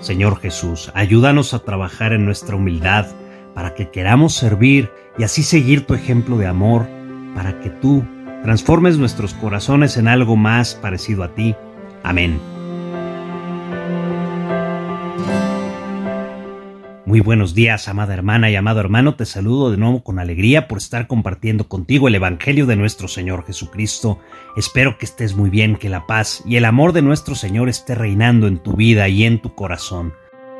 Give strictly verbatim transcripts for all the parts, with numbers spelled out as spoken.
Señor Jesús, ayúdanos a trabajar en nuestra humildad para que queramos servir y así seguir tu ejemplo de amor, para que tú transformes nuestros corazones en algo más parecido a ti. Amén. Muy buenos días, amada hermana y amado hermano. Te saludo de nuevo con alegría por estar compartiendo contigo el Evangelio de nuestro Señor Jesucristo. Espero que estés muy bien, que la paz y el amor de nuestro Señor esté reinando en tu vida y en tu corazón.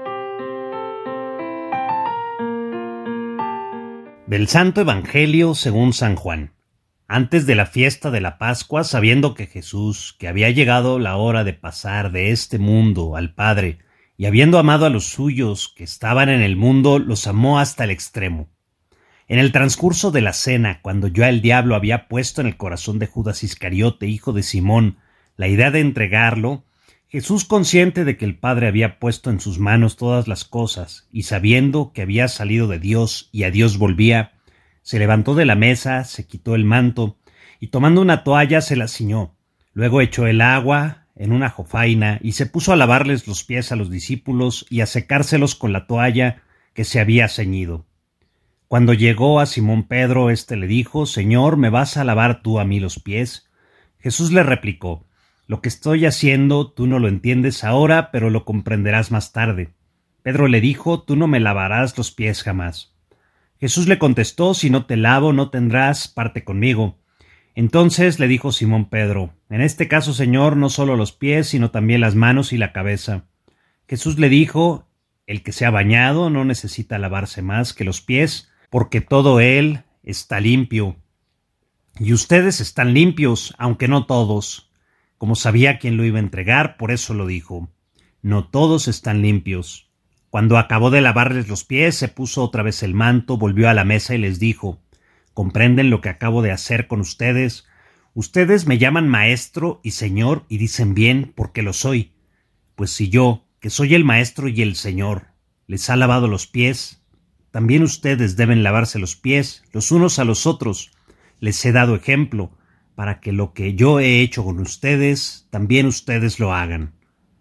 Del Santo Evangelio según San Juan. Antes de la fiesta de la Pascua, sabiendo que Jesús, que había llegado la hora de pasar de este mundo al Padre, y habiendo amado a los suyos que estaban en el mundo, los amó hasta el extremo. En el transcurso de la cena, cuando ya el diablo había puesto en el corazón de Judas Iscariote, hijo de Simón, la idea de entregarlo, Jesús, consciente de que el Padre había puesto en sus manos todas las cosas, y sabiendo que había salido de Dios y a Dios volvía, se levantó de la mesa, se quitó el manto, y tomando una toalla se la ciñó. Luego echó el agua en una jofaina, y se puso a lavarles los pies a los discípulos y a secárselos con la toalla que se había ceñido. Cuando llegó a Simón Pedro, éste le dijo: «Señor, ¿me vas a lavar tú a mí los pies?» Jesús le replicó: «Lo que estoy haciendo tú no lo entiendes ahora, pero lo comprenderás más tarde». Pedro le dijo: «Tú no me lavarás los pies jamás». Jesús le contestó: «Si no te lavo, no tendrás parte conmigo». Entonces le dijo Simón Pedro: «En este caso, Señor, no solo los pies, sino también las manos y la cabeza». Jesús le dijo: «El que se ha bañado no necesita lavarse más que los pies, porque todo él está limpio. Y ustedes están limpios, aunque no todos». Como sabía quién lo iba a entregar, por eso lo dijo. No todos están limpios. Cuando acabó de lavarles los pies, se puso otra vez el manto, volvió a la mesa y les dijo: «¿Comprenden lo que acabo de hacer con ustedes? Ustedes me llaman maestro y señor y dicen bien, porque lo soy. Pues si yo, que soy el maestro y el señor, les ha lavado los pies, también ustedes deben lavarse los pies los unos a los otros. Les he dado ejemplo, para que lo que yo he hecho con ustedes, también ustedes lo hagan».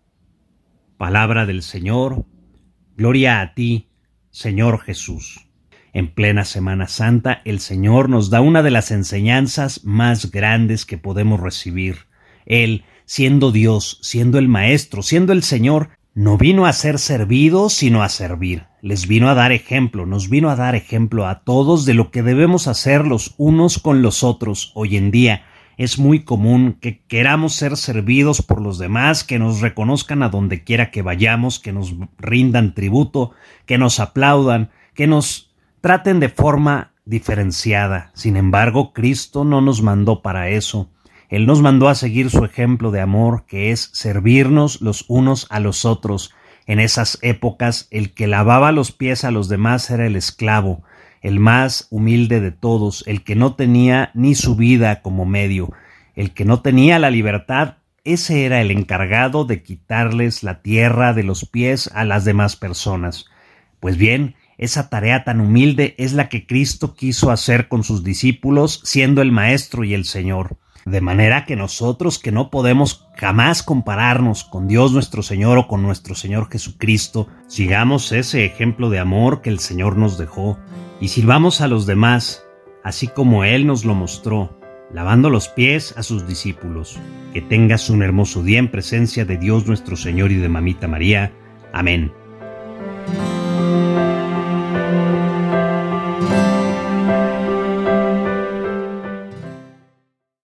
Palabra del Señor. Gloria a ti, Señor Jesús. En plena Semana Santa, el Señor nos da una de las enseñanzas más grandes que podemos recibir. Él, siendo Dios, siendo el Maestro, siendo el Señor, no vino a ser servido, sino a servir. Les vino a dar ejemplo, nos vino a dar ejemplo a todos de lo que debemos hacer los unos con los otros. Hoy en día es muy común que queramos ser servidos por los demás, que nos reconozcan a donde quiera que vayamos, que nos rindan tributo, que nos aplaudan, que nos traten de forma diferenciada. Sin embargo, Cristo no nos mandó para eso. Él nos mandó a seguir su ejemplo de amor, que es servirnos los unos a los otros. En esas épocas, el que lavaba los pies a los demás era el esclavo, el más humilde de todos, el que no tenía ni su vida como medio, el que no tenía la libertad. Ese era el encargado de quitarles la tierra de los pies a las demás personas. Pues bien, esa tarea tan humilde es la que Cristo quiso hacer con sus discípulos, siendo el Maestro y el Señor. De manera que nosotros, que no podemos jamás compararnos con Dios nuestro Señor o con nuestro Señor Jesucristo, sigamos ese ejemplo de amor que el Señor nos dejó y sirvamos a los demás, así como Él nos lo mostró, lavando los pies a sus discípulos. Que tengas un hermoso día en presencia de Dios nuestro Señor y de Mamita María. Amén.